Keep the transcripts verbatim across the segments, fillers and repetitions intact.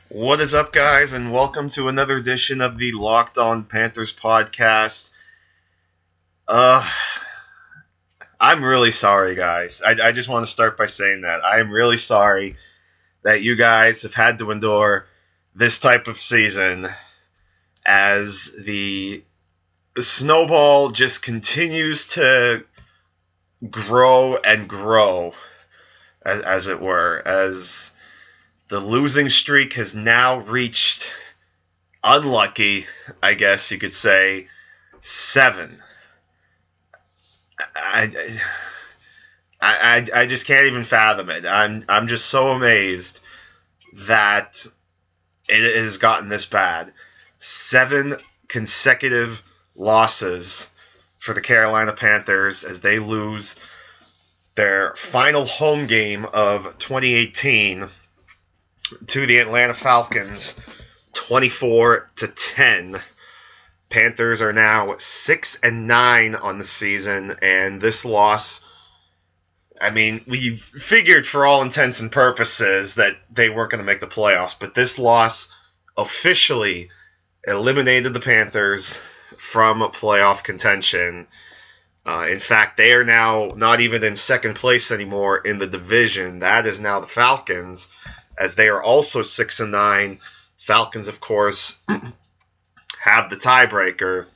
What is up, guys, and welcome to another edition of the Locked On Panthers podcast. Uh, I'm really sorry, guys. I, I just want to start by saying that. I am really sorry that you guys have had to endure this type of season as the snowball just continues to grow and grow, as, as it were, as the losing streak has now reached, unlucky, I guess you could say, seven. I, I, I, I just can't even fathom it. I'm, I'm just so amazed that it has gotten this bad. Seven consecutive losses for the Carolina Panthers as they lose their final home game of twenty eighteen to the Atlanta Falcons, twenty-four to ten. Panthers are now six and nine on the season, and this loss, I mean, we figured for all intents and purposes that they weren't going to make the playoffs, but this loss officially eliminated the Panthers from playoff contention. Uh, in fact, they are now not even in second place anymore in the division. That is now the Falcons, as they are also six and nine. Falcons, of course, have the tiebreaker,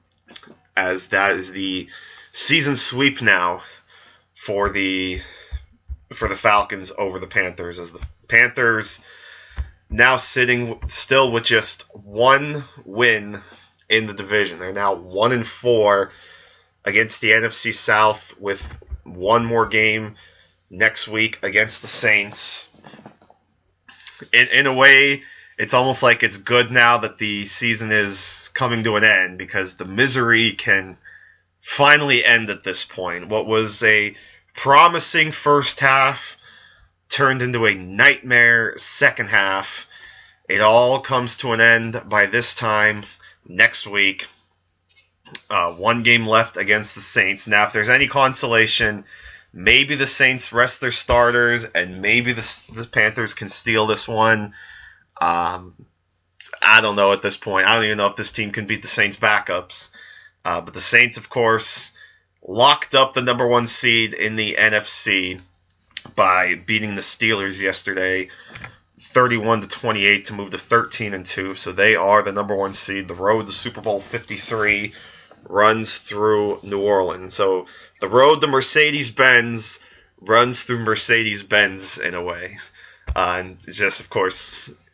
as that is the season sweep now for the for the Falcons over the Panthers. As the Panthers now sitting still with just one win in the division. They're now one and four against the N F C South, with one more game next week against the Saints. In, in a way, it's almost like it's good now that the season is coming to an end, because the misery can finally end at this point. What was a promising first half turned into a nightmare second half. It all comes to an end by this time next week. Uh, one game left against the Saints. Now, if there's any consolation, maybe the Saints rest their starters, and maybe the, the Panthers can steal this one. Um, I don't know at this point. I don't even know if this team can beat the Saints' backups. Uh, but the Saints, of course, locked up the number one seed in the N F C by beating the Steelers yesterday, thirty-one to twenty-eight, to move to thirteen and two. So they are the number one seed. The road to Super Bowl fifty-three runs through New Orleans. So the road to Mercedes-Benz runs through Mercedes-Benz in a way. Uh, and just, of course,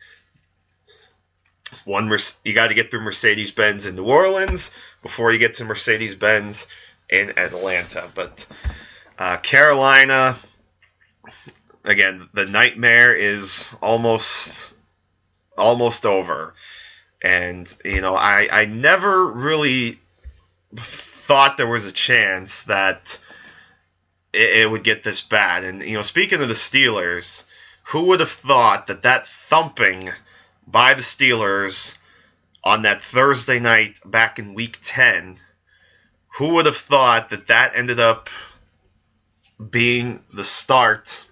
one you got to get through Mercedes-Benz in New Orleans before you get to Mercedes-Benz in Atlanta. But uh, Carolina, again, the nightmare is almost almost over. And, you know, I, I never really thought there was a chance that it, it would get this bad. And, you know, speaking of the Steelers, who would have thought that that thumping by the Steelers on that Thursday night back in week ten, who would have thought that that ended up being the start?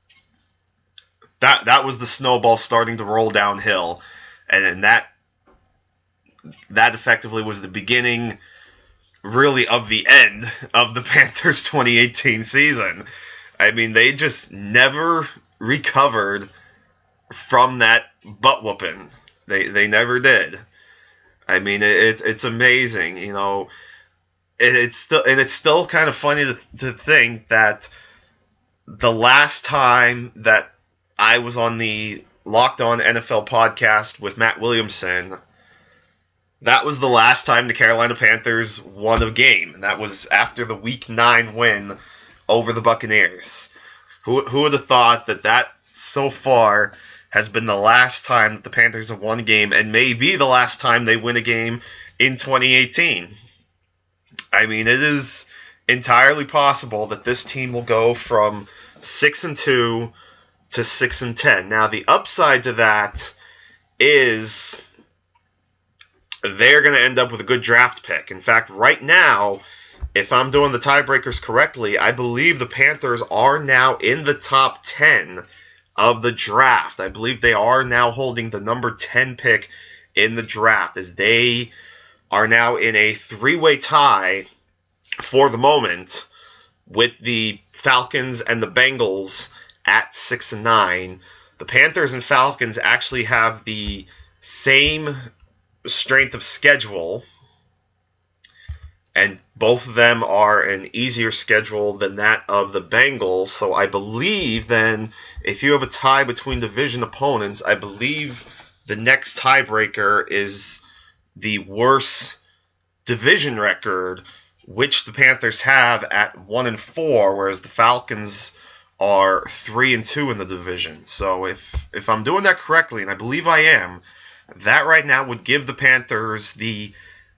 That that was the snowball starting to roll downhill, and then that that effectively was the beginning, really, of the end of the Panthers twenty eighteen season. I mean, they just never recovered from that butt whooping. They they never did. I mean, it, it's amazing, you know. It, it's still and it's still kind of funny to to think that the last time that I was on the Locked On N F L podcast with Matt Williamson, that was the last time the Carolina Panthers won a game, and that was after the Week nine win over the Buccaneers. Who who would have thought that that so far has been the last time that the Panthers have won a game, and maybe the last time they win a game in twenty eighteen. I mean, it is entirely possible that this team will go from six and two to six and ten. Now, the upside to that is they're going to end up with a good draft pick. In fact, right now, if I'm doing the tiebreakers correctly, I believe the Panthers are now in the top ten of the draft. I believe they are now holding the number ten pick in the draft, as they are now in a three-way tie for the moment with the Falcons and the Bengals at six and nine. The Panthers and Falcons actually have the same strength of schedule, and both of them are an easier schedule than that of the Bengals. So I believe then, if you have a tie between division opponents, I believe the next tiebreaker is the worst division record, which the Panthers have at one and four, whereas the Falcons are three and two in the division. So if if I'm doing that correctly, and I believe I am, that right now would give the Panthers the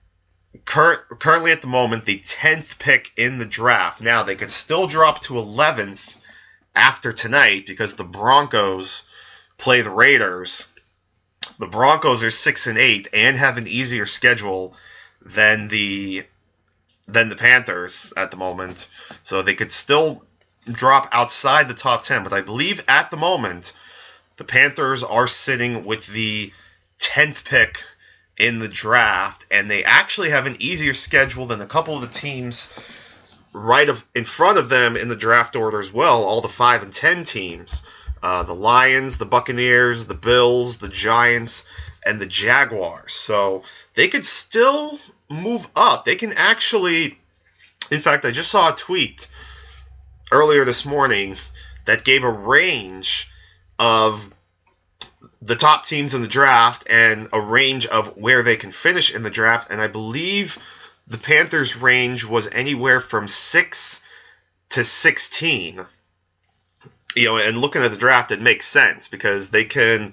Cur- currently at the moment the tenth pick in the draft. Now, they could still drop to eleventh after tonight because the Broncos play the Raiders. The Broncos are six and eight and have an easier schedule than the than the Panthers at the moment. So they could still drop outside the top ten, but I believe at the moment the Panthers are sitting with the tenth pick in the draft, and they actually have an easier schedule than a couple of the teams right of, in front of them in the draft order as well, all the five and ten teams. Uh, the Lions, the Buccaneers, the Bills, the Giants, and the Jaguars. So they could still move up. They can actually, in fact, I just saw a tweet earlier this morning that gave a range of the top teams in the draft and a range of where they can finish in the draft, and I believe the Panthers' range was anywhere from six to sixteen. You know, and looking at the draft, it makes sense because they can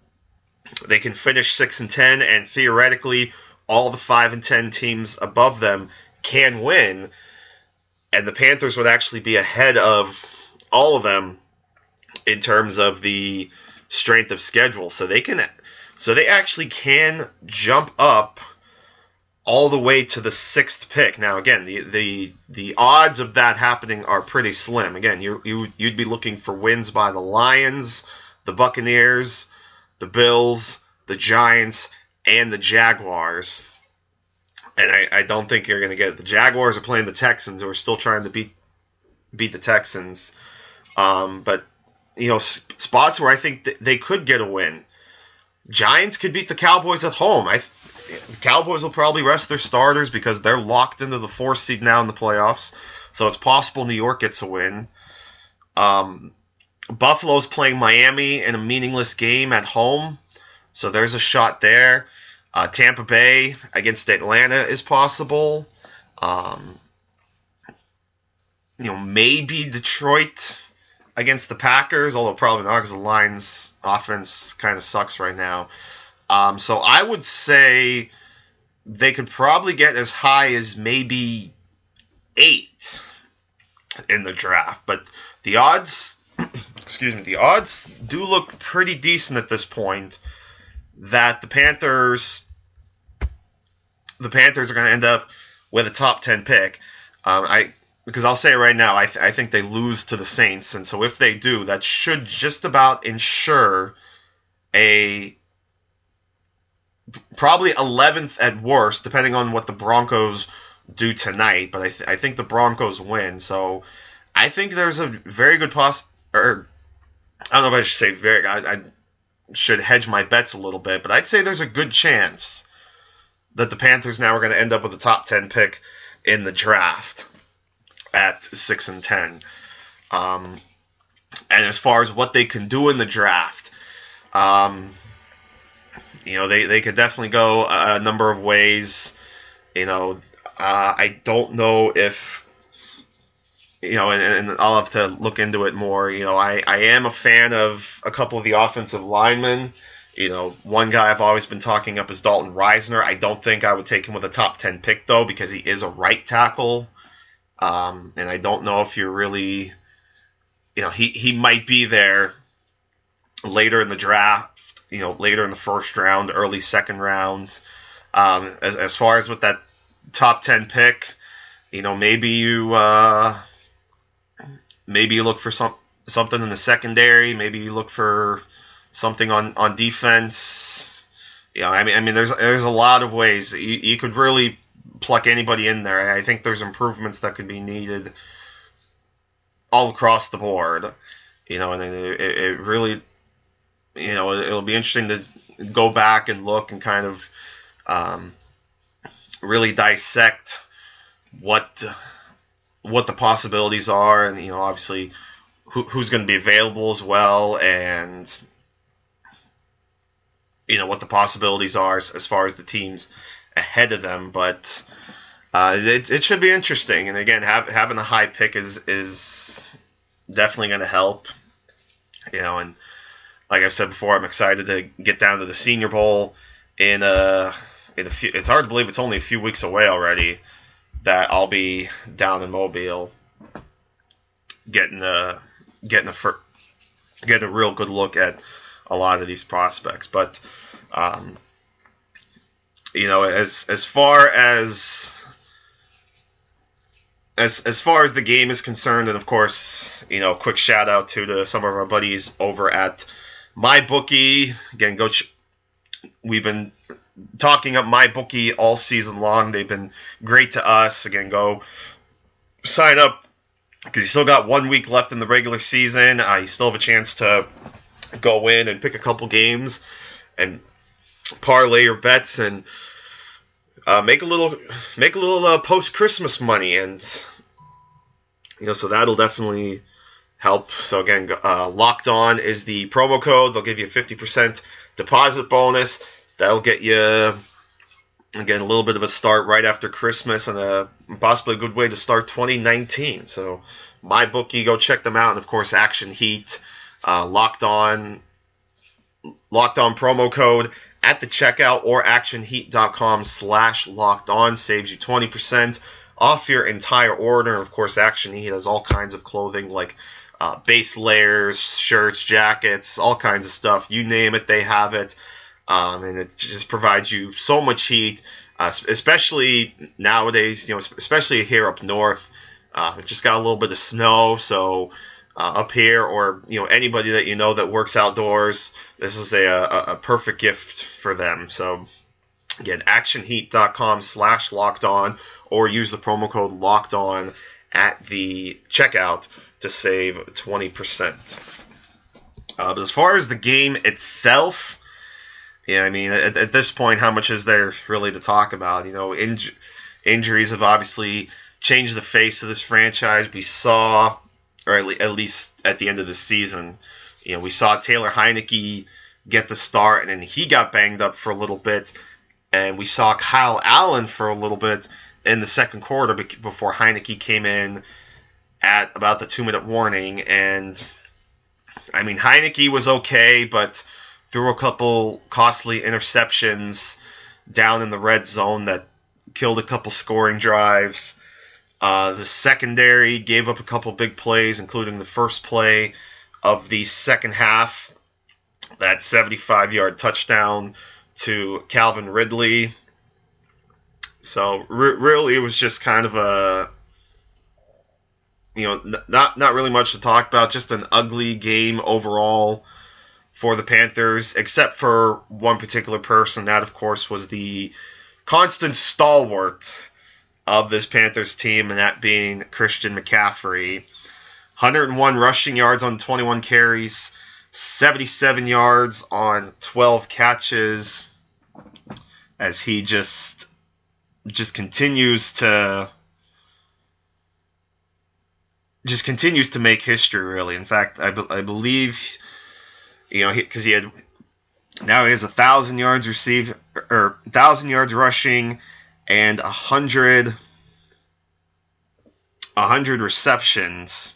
they can finish six and ten, and theoretically, all the five and ten teams above them can win, and the Panthers would actually be ahead of all of them in terms of the strength of schedule. So they can, so they actually can jump up all the way to the sixth pick. Now, again, the the the odds of that happening are pretty slim. Again, you you you'd be looking for wins by the Lions, the Buccaneers, the Bills, the Giants, and the Jaguars. And I, I don't think you're going to get it. The Jaguars are playing the Texans, who are still trying to beat beat the Texans. Um, but you know, spots where I think th- they could get a win. Giants could beat the Cowboys at home. I, the Cowboys will probably rest their starters because they're locked into the fourth seed now in the playoffs. So it's possible New York gets a win. Um, Buffalo's playing Miami in a meaningless game at home. So there's a shot there. Uh, Tampa Bay against Atlanta is possible. Um, you know, maybe Detroit against the Packers, although probably not because the Lions' offense kind of sucks right now. Um, so I would say they could probably get as high as maybe eight in the draft. But the odds, excuse me, the odds do look pretty decent at this point that the Panthers, the Panthers are going to end up with a top ten pick. Um, I. Because I'll say it right now, I, th- I think they lose to the Saints, and so if they do, that should just about ensure a probably eleventh at worst, depending on what the Broncos do tonight. But I, th- I think the Broncos win, so I think there's a very good poss. Or I don't know if I should say very. I, I should hedge my bets a little bit, but I'd say there's a good chance that the Panthers now are going to end up with a top ten pick in the draft at six and ten. Um, and as far as what they can do in the draft, um, you know, they, they could definitely go a number of ways. You know, uh, I don't know if, you know, and, and I'll have to look into it more. You know, I, I am a fan of a couple of the offensive linemen. You know, one guy I've always been talking up is Dalton Reisner. I don't think I would take him with a top ten pick, though, because he is a right tackle. Um, and I don't know if you're really, you know, he, he might be there later in the draft, you know, later in the first round, early second round. Um, as, as far as with that top ten pick, you know, maybe you, uh, maybe you look for some, something in the secondary. Maybe you look for something on, on defense. You know, I mean, I mean, there's there's a lot of ways you, you could really pluck anybody in there. I think there's improvements that could be needed all across the board. You know, and it, it really, you know, it'll be interesting to go back and look and kind of um, really dissect what what the possibilities are, and you know, obviously who, who's going to be available as well, and you know what the possibilities are as, as far as the teams ahead of them. But uh, it it should be interesting, and again, have, having a high pick is is definitely going to help. You know, and like I said before, I'm excited to get down to the Senior Bowl in a in a few. It's hard to believe it's only a few weeks away already. That I'll be down in Mobile, getting a getting a fir- getting a real good look at a lot of these prospects. But um, you know, as as far as As as far as the game is concerned, and of course, you know, quick shout out to, to some of our buddies over at MyBookie. Again, go. Ch- we've been talking up MyBookie all season long. They've been great to us. Again, go sign up because you still got one week left in the regular season. Uh, you still have a chance to go in and pick a couple games and parlay your bets and Uh, make a little, make a little uh, post-Christmas money, and you know, so that'll definitely help. So again, uh, Locked On is the promo code. They'll give you a fifty percent deposit bonus. That'll get you again a little bit of a start right after Christmas, and a possibly a good way to start twenty nineteen. So MyBookie, go check them out, and of course, Action Heat, uh, Locked On, Locked On promo code at the checkout, or actionheat.com slash locked on saves you twenty percent off your entire order. Of course, Action Heat has all kinds of clothing like uh, base layers, shirts, jackets, all kinds of stuff. You name it, they have it. Um, and it just provides you so much heat, uh, especially nowadays, you know, especially here up north. Uh, it just got a little bit of snow, so uh, up here, or you know, anybody that you know that works outdoors, this is a, a, a perfect gift for them. So again, actionheat.com slash locked on, or use the promo code locked on at the checkout to save twenty percent. Uh, but as far as the game itself, yeah, I mean, at, at this point, how much is there really to talk about? You know, inj- injuries have obviously changed the face of this franchise. We saw, or at, le- at least at the end of the season, you know, we saw Taylor Heinicke get the start, and then he got banged up for a little bit, and we saw Kyle Allen for a little bit in the second quarter before Heinicke came in at about the two-minute warning. And, I mean, Heinicke was okay, but threw a couple costly interceptions down in the red zone that killed a couple scoring drives. Uh, the secondary gave up a couple big plays, including the first play of the second half, that seventy-five-yard touchdown to Calvin Ridley. So re- really, it was just kind of a, you know, n- not not really much to talk about. Just an ugly game overall for the Panthers, except for one particular person. That, of course, was the constant stalwart of this Panthers team, and that being Christian McCaffrey. one hundred one rushing yards on twenty-one carries, seventy-seven yards on twelve catches, as he just just continues to just continues to make history, really. In fact, I, be, I believe, you know, because he, he had now he has a thousand yards received, or a thousand yards rushing, and a hundred a hundred receptions.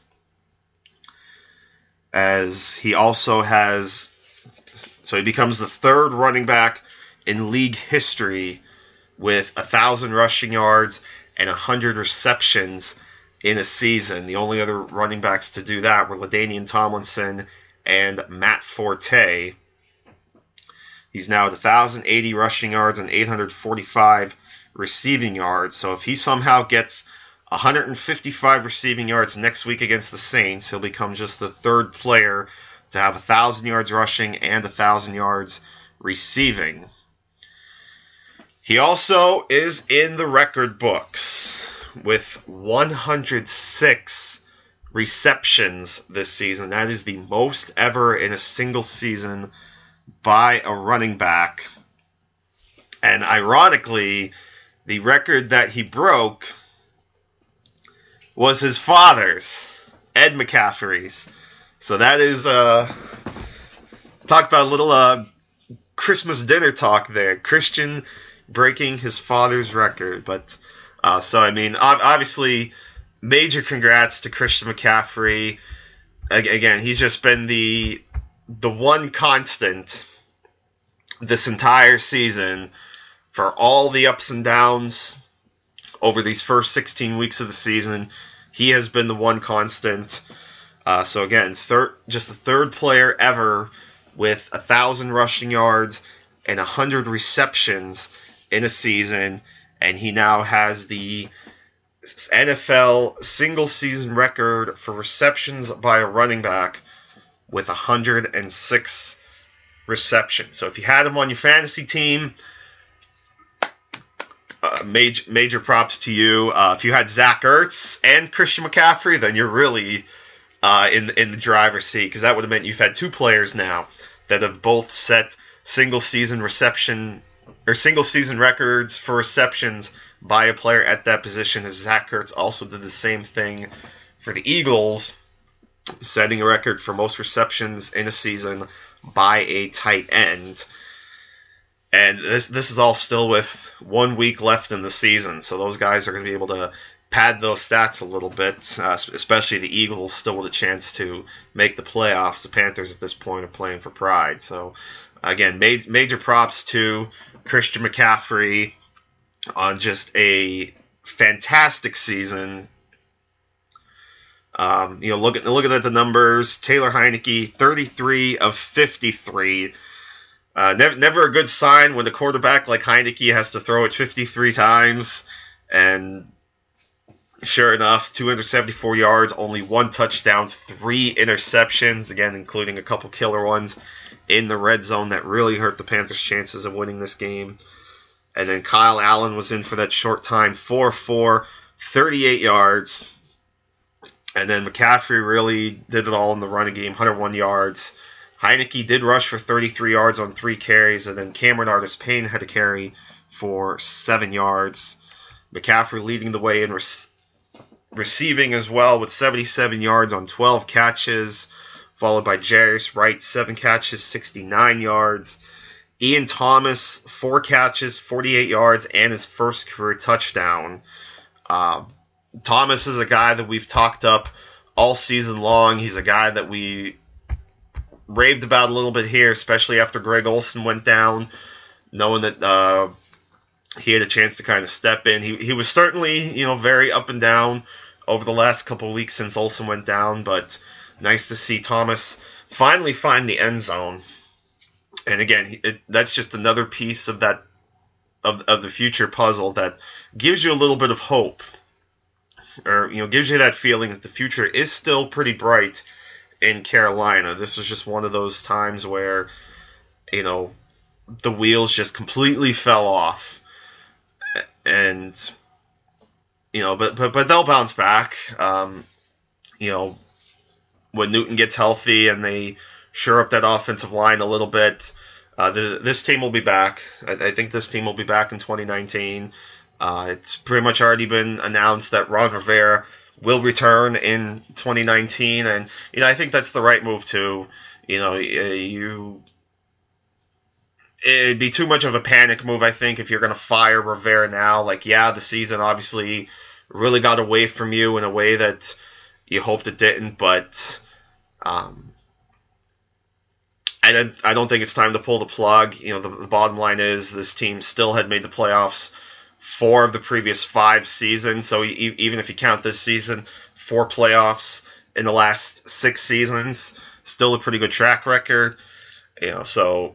As he also has, so he becomes the third running back in league history with a thousand rushing yards and a hundred receptions in a season. The only other running backs to do that were LaDainian Tomlinson and Matt Forte. He's now at one thousand eighty rushing yards and eight hundred forty-five receiving yards. So if he somehow gets one hundred fifty-five receiving yards next week against the Saints. He'll become just the third player to have one thousand yards rushing and one thousand yards receiving. He also is in the record books with one hundred six receptions this season. That is the most ever in a single season by a running back. And ironically, the record that he broke was his father's, Ed McCaffrey's. So that is, uh, talk about a little uh, Christmas dinner talk there. Christian breaking his father's record. But, uh, so, I mean, obviously, major congrats to Christian McCaffrey. Again, he's just been the the one constant this entire season for all the ups and downs over these first sixteen weeks of the season. He has been the one constant. Uh, so again, third, just the third player ever with a thousand rushing yards and a hundred receptions in a season, and he now has the N F L single season record for receptions by a running back with one hundred six receptions. So if you had him on your fantasy team, uh, major major props to you. Uh, if you had Zach Ertz and Christian McCaffrey, then you're really uh, in in the driver's seat, because that would have meant you've had two players now that have both set single season reception or single season records for receptions by a player at that position, as Zach Ertz also did the same thing for the Eagles, setting a record for most receptions in a season by a tight end. And this this is all still with one week left in the season, so those guys are going to be able to pad those stats a little bit, uh, especially the Eagles still with a chance to make the playoffs. The Panthers at this point are playing for pride. So, again, ma- major props to Christian McCaffrey on just a fantastic season. Um, you know, look at looking at the numbers. Taylor Heinicke, thirty-three of fifty-three. Uh, never, never a good sign when the quarterback like Heinicke has to throw it fifty-three times. And sure enough, two hundred seventy-four yards, only one touchdown, three interceptions, again, including a couple killer ones in the red zone that really hurt the Panthers' chances of winning this game. And then Kyle Allen was in for that short time, four four, thirty-eight yards. And then McCaffrey really did it all in the running game, one hundred one yards. Heinicke did rush for thirty-three yards on three carries, and then Cameron Artis-Payne had a carry for seven yards. McCaffrey leading the way in rec- receiving as well with seventy-seven yards on twelve catches, followed by Jarius Wright, seven catches, sixty-nine yards. Ian Thomas, four catches, forty-eight yards, and his first career touchdown. Uh, Thomas is a guy that we've talked up all season long. He's a guy that we raved about a little bit here, especially after Greg Olsen went down, knowing that uh, he had a chance to kind of step in. He he was certainly, you know, very up and down over the last couple of weeks since Olsen went down, but nice to see Thomas finally find the end zone. And again, it, that's just another piece of that of of the future puzzle that gives you a little bit of hope, or you know, gives you that feeling that the future is still pretty bright in Carolina. This was just one of those times where, you know, the wheels just completely fell off, and you know, but but but they'll bounce back. Um, you know, when Newton gets healthy and they shore up that offensive line a little bit, uh, the, this team will be back. I, I think this team will be back in twenty nineteen. Uh, it's pretty much already been announced that Ron Rivera will return in twenty nineteen, and you know, I think that's the right move too. You know, you it'd be too much of a panic move, I think, if you're going to fire Rivera now. Like, yeah, the season obviously really got away from you in a way that you hoped it didn't, but um, I don't, I don't think it's time to pull the plug. You know, the, the bottom line is this team still had made the playoffs four of the previous five seasons. So e- even if you count this season, four playoffs in the last six seasons, still a pretty good track record. You know, so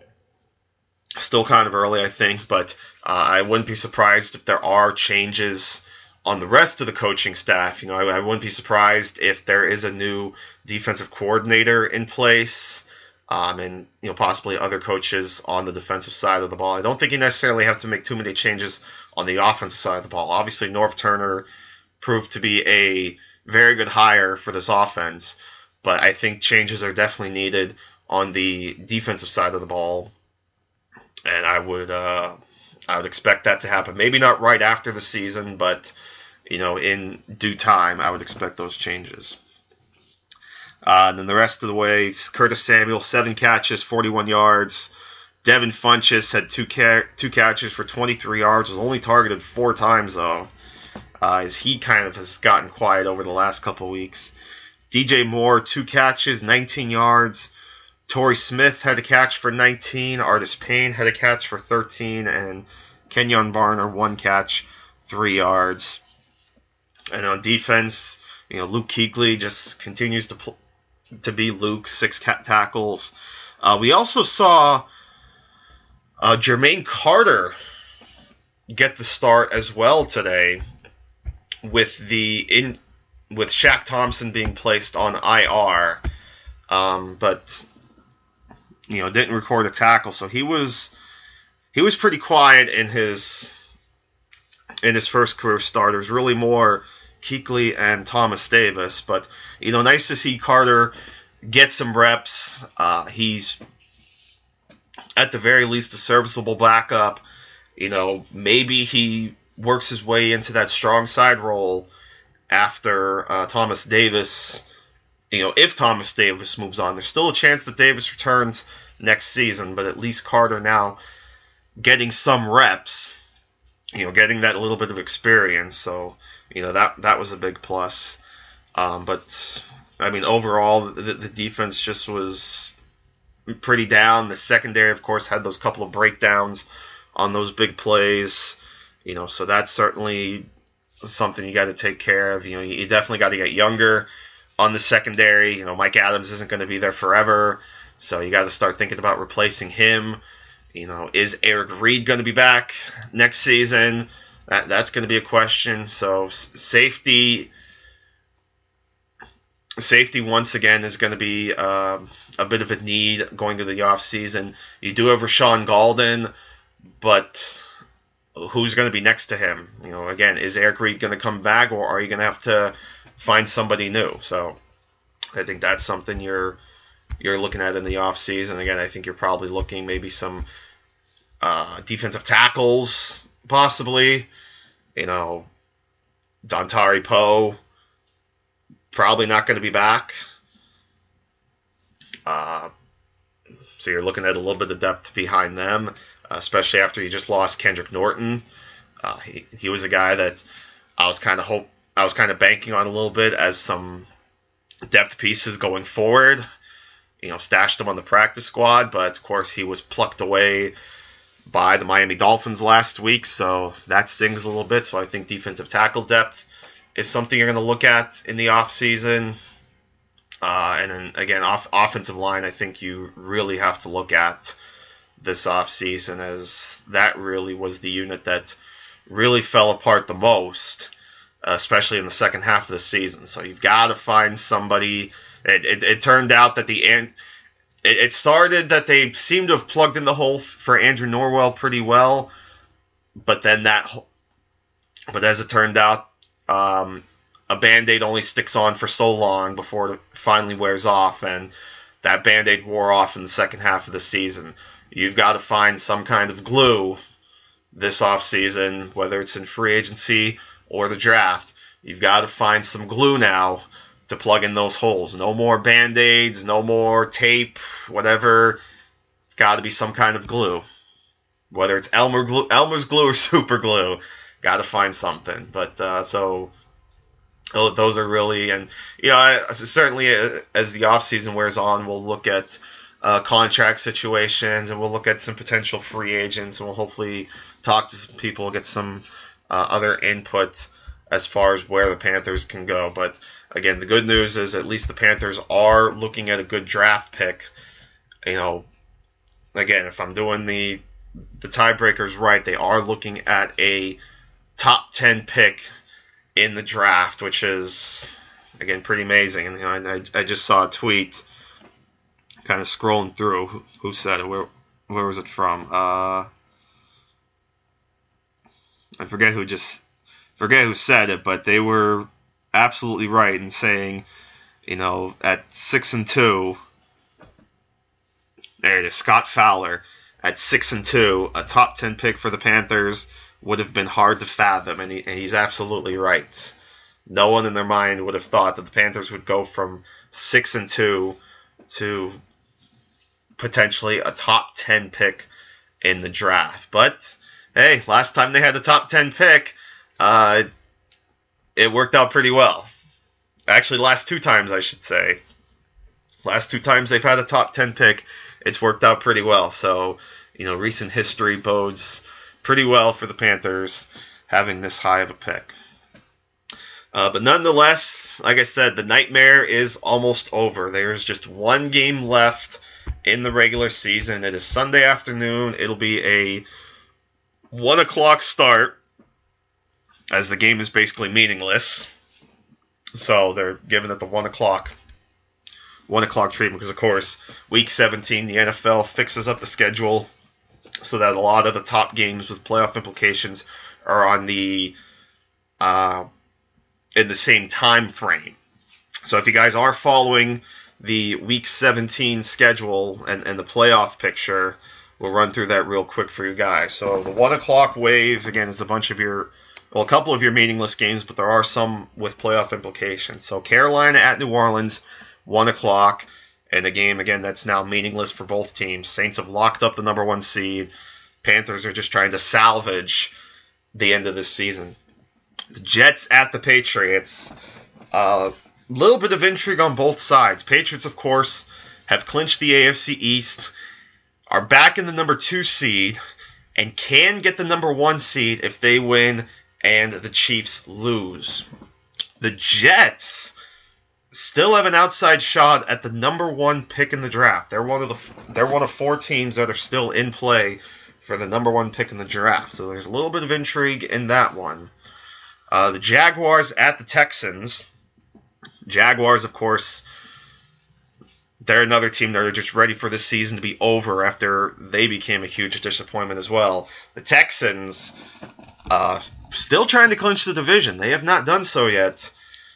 still kind of early, I think, but uh, I wouldn't be surprised if there are changes on the rest of the coaching staff, you know, I, I wouldn't be surprised if there is a new defensive coordinator in place, um, and you know possibly other coaches on the defensive side of the ball. I don't think you necessarily have to make too many changes on the offensive side of the ball. Obviously, Norv Turner proved to be a very good hire for this offense, but I think changes are definitely needed on the defensive side of the ball, and I would uh, I would expect that to happen. Maybe not right after the season, but you know, in due time, I would expect those changes. Uh, and then the rest of the way, Curtis Samuel, seven catches, forty-one yards. Devin Funchess had two ca- two catches for twenty-three yards. Was only targeted four times, though, uh, as he kind of has gotten quiet over the last couple weeks. D J Moore, two catches, nineteen yards. Torrey Smith had a catch for nineteen. Artis Payne had a catch for thirteen. And Kenyon Barner, one catch, three yards. And on defense, you know, Luke Kuechly just continues to pl- to be Luke, six cat tackles. Uh, we also saw uh, Jermaine Carter get the start as well today, with the in with Shaq Thompson being placed on I R, um, but you know didn't record a tackle, so he was he was pretty quiet in his in his first career start. It was really more Kuechly and Thomas Davis, but you know, nice to see Carter get some reps. Uh, he's at the very least a serviceable backup. You know, maybe he works his way into that strong side role after uh, Thomas Davis. You know, if Thomas Davis moves on, there's still a chance that Davis returns next season, but at least Carter now getting some reps. You know, getting that little bit of experience. So, you know, that that was a big plus. Um, but, I mean, overall, the, the defense just was pretty down. The secondary, of course, had those couple of breakdowns on those big plays. You know, so that's certainly something you got to take care of. You know, you definitely got to get younger on the secondary. You know, Mike Adams isn't going to be there forever, so you got to start thinking about replacing him. You know, is Eric Reed going to be back next season? That that's going to be a question. So safety, safety once again is going to be uh, a bit of a need going to the off season. You do have Rashawn Golden, but who's going to be next to him? You know, again, is Eric Reed going to come back, or are you going to have to find somebody new? So I think that's something you're you're looking at in the off season. Again, I think you're probably looking maybe some uh, defensive tackles, possibly. You know, Dontari Poe, probably not going to be back. Uh, so you're looking at a little bit of depth behind them, especially after you just lost Kendrick Norton. Uh, he he was a guy that I was kind of hope I was kind of banking on a little bit as some depth pieces going forward. You know, stashed him on the practice squad, but of course he was plucked away by the Miami Dolphins last week, so that stings a little bit. So I think defensive tackle depth is something you're going to look at in the offseason. Uh, and then, again, off, offensive line, I think you really have to look at this offseason, as that really was the unit that really fell apart the most, uh, especially in the second half of the season. So you've got to find somebody. It, it, it turned out that the end. It started that they seemed to have plugged in the hole for Andrew Norwell pretty well, but then that, but as it turned out, um, a Band-Aid only sticks on for so long before it finally wears off, and that Band-Aid wore off in the second half of the season. You've got to find some kind of glue this offseason, whether it's in free agency or the draft. You've got to find some glue now to plug in those holes. No more Band-Aids, no more tape, whatever. It's got to be some kind of glue. Whether it's Elmer glue, Elmer's glue or super glue, got to find something. But uh, so those are really, and you know, I, certainly as the offseason wears on, we'll look at uh, contract situations, and we'll look at some potential free agents, and we'll hopefully talk to some people, get some uh, other input as far as where the Panthers can go. But again, the good news is at least the Panthers are looking at a good draft pick. You know, again, if I'm doing the the tiebreakers right, they are looking at a top ten pick in the draft, which is, again, pretty amazing. And you know, I, I just saw a tweet, kind of scrolling through. Who, who said it? Where where was it from? Uh, I forget who just forget who said it, but they were absolutely right in saying, you know, at six and two, there it is, Scott Fowler. At six and two, a top ten pick for the Panthers would have been hard to fathom, and, he, and he's absolutely right. No one in their mind would have thought that the Panthers would go from six and two to potentially a top ten pick in the draft. But hey, last time they had a top ten pick, uh, it worked out pretty well. Actually, last two times, I should say. Last two times they've had a top ten pick, it's worked out pretty well. So, you know, recent history bodes pretty well for the Panthers having this high of a pick. Uh, but nonetheless, like I said, the nightmare is almost over. There's just one game left in the regular season. It is Sunday afternoon. It'll be a one o'clock start, as the game is basically meaningless. So they're giving it the one o'clock, one o'clock treatment because, of course, Week seventeen, the N F L fixes up the schedule so that a lot of the top games with playoff implications are on the uh, in the same time frame. So if you guys are following the Week seventeen schedule and, and the playoff picture, we'll run through that real quick for you guys. So the one o'clock wave, again, is a bunch of your, well, a couple of your meaningless games, but there are some with playoff implications. So Carolina at New Orleans, one o'clock, and a game, again, that's now meaningless for both teams. Saints have locked up the number one seed. Panthers are just trying to salvage the end of this season. The Jets at the Patriots. A uh, little bit of intrigue on both sides. Patriots, of course, have clinched the A F C East, are back in the number two seed, and can get the number one seed if they win and the Chiefs lose. The Jets still have an outside shot at the number one pick in the draft. They're one of the they're one of four teams that are still in play for the number one pick in the draft. So there's a little bit of intrigue in that one. Uh, the Jaguars at the Texans. Jaguars, of course, they're another team that are just ready for this season to be over after they became a huge disappointment as well. The Texans, uh, still trying to clinch the division. They have not done so yet.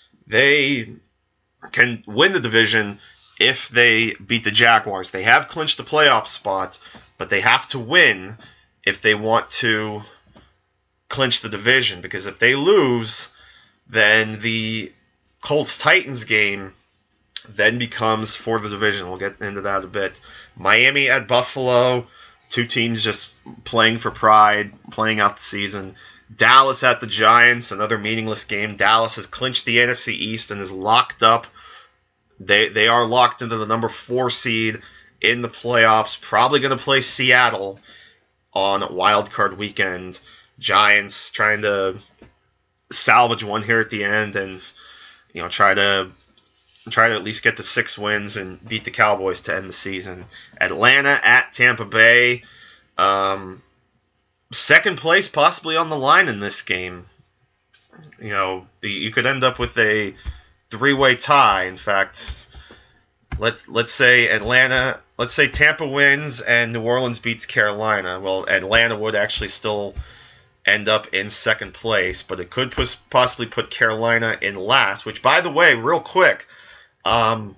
They can win the division if they beat the Jaguars. They have clinched the playoff spot, but they have to win if they want to clinch the division, because if they lose, then the Colts-Titans game then becomes for the division. We'll get into that a bit. Miami at Buffalo, two teams just playing for pride, playing out the season. Dallas at the Giants, another meaningless game. Dallas has clinched the N F C East and is locked up. They they are locked into the number four seed in the playoffs. Probably going to play Seattle on Wild Card Weekend. Giants trying to salvage one here at the end and, you know, try to try to at least get the six wins and beat the Cowboys to end the season. Atlanta at Tampa Bay. Um, second place possibly on the line in this game. You know, you could end up with a three-way tie. In fact, let's let's say Atlanta, let's say Tampa wins and New Orleans beats Carolina. Well, Atlanta would actually still end up in second place, but it could pos- possibly put Carolina in last, which, by the way, real quick, um,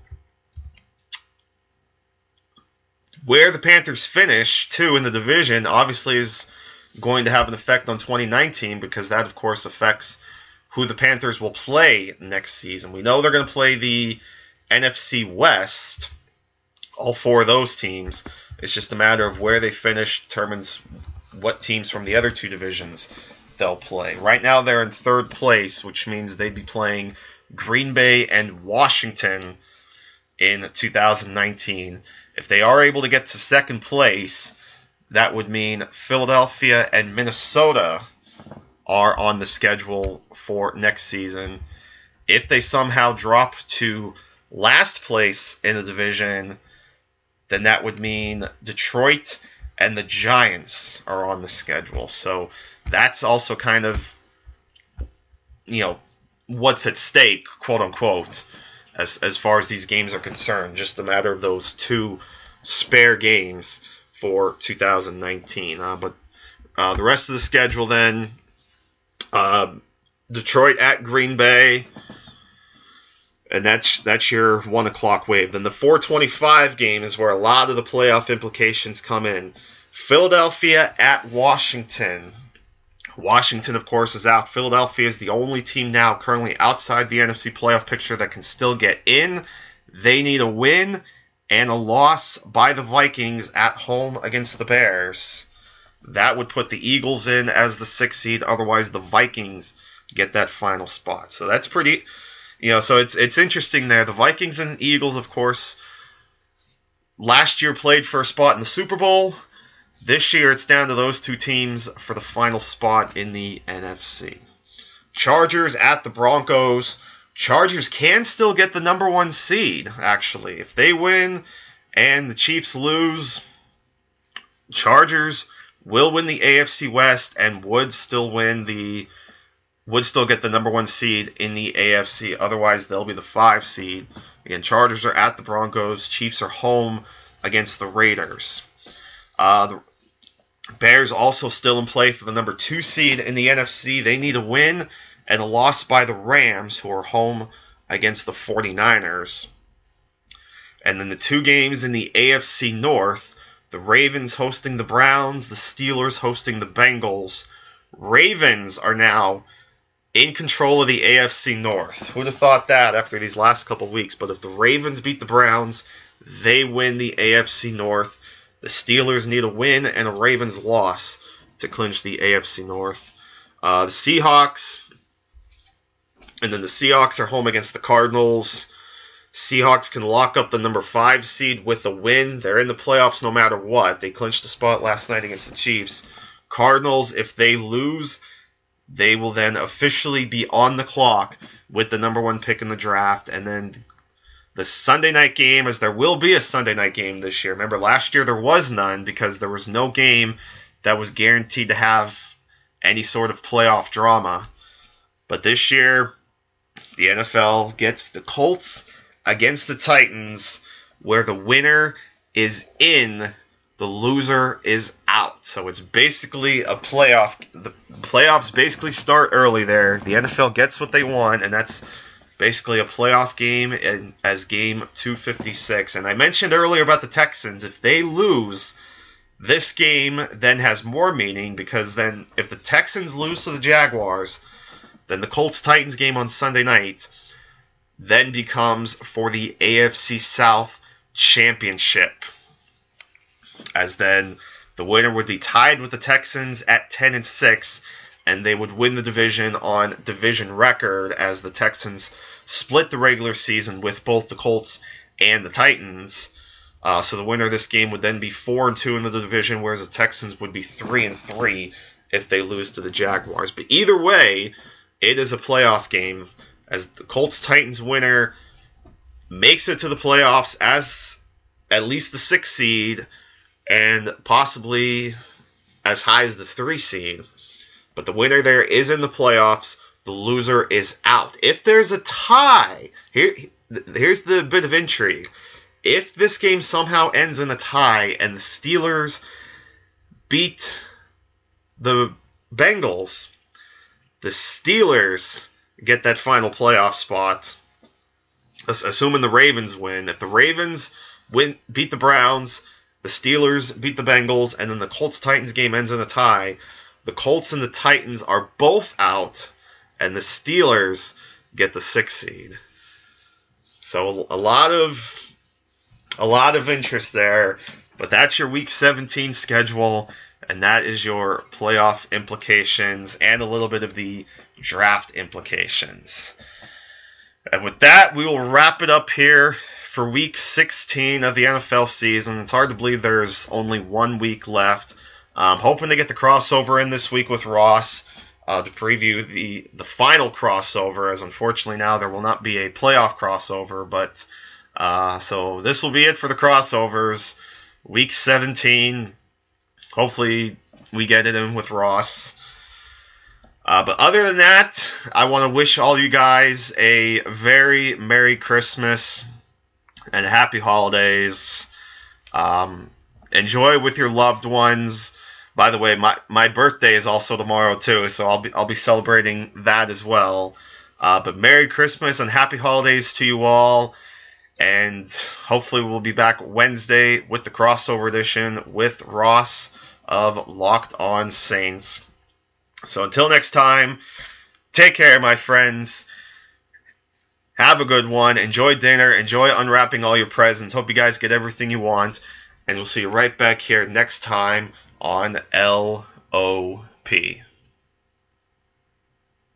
where the Panthers finish, too, in the division, obviously is going to have an effect on twenty nineteen, because that, of course, affects who the Panthers will play next season. We know they're going to play the N F C West, all four of those teams. It's just a matter of where they finish determines what teams from the other two divisions they'll play. Right now they're in third place, which means they'd be playing Green Bay and Washington in two thousand nineteen. If they are able to get to second place, that would mean Philadelphia and Minnesota are on the schedule for next season. If they somehow drop to last place in the division, then that would mean Detroit and the Giants are on the schedule. So that's also kind of, you know, what's at stake, quote unquote, as as far as these games are concerned. Just a matter of those two spare games for two thousand nineteen. Uh, but uh, the rest of the schedule then, uh, Detroit at Green Bay, and that's that's your one o'clock wave. Then the four twenty-five game is where a lot of the playoff implications come in. Philadelphia at Washington. Washington, of course, is out. Philadelphia is the only team now currently outside the N F C playoff picture that can still get in. They need a win and a loss by the Vikings at home against the Bears. That would put the Eagles in as the sixth seed. Otherwise, the Vikings get that final spot. So that's pretty, you know, so it's it's interesting there. The Vikings and Eagles, of course, last year played for a spot in the Super Bowl. This year, it's down to those two teams for the final spot in the N F C. Chargers at the Broncos. Chargers can still get the number one seed, actually. If they win and the Chiefs lose, Chargers will win the A F C West and would still win the would still get the number one seed in the A F C. Otherwise, they'll be the five seed. Again, Chargers are at the Broncos. Chiefs are home against the Raiders. Uh, the Bears also still in play for the number two seed in the N F C. They need a win and a loss by the Rams, who are home against the forty-niners. And then the two games in the A F C North, the Ravens hosting the Browns, the Steelers hosting the Bengals. Ravens are now in control of the A F C North. Who would have thought that after these last couple of weeks? But if the Ravens beat the Browns, they win the A F C North. The Steelers need a win and a Ravens loss to clinch the A F C North. Uh, the Seahawks, and then the Seahawks are home against the Cardinals. Seahawks can lock up the number five seed with a win. They're in the playoffs no matter what. They clinched a spot last night against the Chiefs. Cardinals, if they lose, they will then officially be on the clock with the number one pick in the draft. And then the Sunday night game, as there will be a Sunday night game this year. Remember, last year there was none because there was no game that was guaranteed to have any sort of playoff drama. But this year, the N F L gets the Colts against the Titans, where the winner is in, the loser is out. So it's basically a playoff. The playoffs basically start early there. The N F L gets what they want, and that's basically a playoff game in, as game two fifty-six. And I mentioned earlier about the Texans. If they lose, this game then has more meaning, because then if the Texans lose to the Jaguars, then the Colts-Titans game on Sunday night then becomes for the A F C South Championship, as then the winner would be tied with the Texans at ten and six, and they would win the division on division record, as the Texans split the regular season with both the Colts and the Titans. Uh, so the winner of this game would then be four and two in the division, whereas the Texans would be three and three if they lose to the Jaguars. But either way, it is a playoff game, as the Colts-Titans winner makes it to the playoffs as at least the sixth seed, and possibly as high as the three seed. But the winner there is in the playoffs. The loser is out. If there's a tie, here, here's the bit of intrigue. If this game somehow ends in a tie and the Steelers beat the Bengals, the Steelers get that final playoff spot, assuming the Ravens win. If the Ravens win, beat the Browns, the Steelers beat the Bengals, and then the Colts-Titans game ends in a tie, the Colts and the Titans are both out, and the Steelers get the sixth seed. So a lot of a lot of interest there, but that's your Week seventeen schedule, and that is your playoff implications and a little bit of the draft implications. And with that, we will wrap it up here for Week sixteen of the N F L season. It's hard to believe there's only one week left. I'm hoping to get the crossover in this week with Ross uh, to preview the, the final crossover, as unfortunately now there will not be a playoff crossover. But uh, so this will be it for the crossovers. Week seventeen. Hopefully we get it in with Ross. Uh, but other than that, I want to wish all you guys a very Merry Christmas and Happy Holidays. Um, enjoy with your loved ones. By the way, my, my birthday is also tomorrow too, so I'll be I'll be celebrating that as well. Uh, but Merry Christmas and Happy Holidays to you all. And hopefully we'll be back Wednesday with the crossover edition with Ross of Locked On Saints. So until next time, take care, my friends. Have a good one. Enjoy dinner. Enjoy unwrapping all your presents. Hope you guys get everything you want. And we'll see you right back here next time on L O P.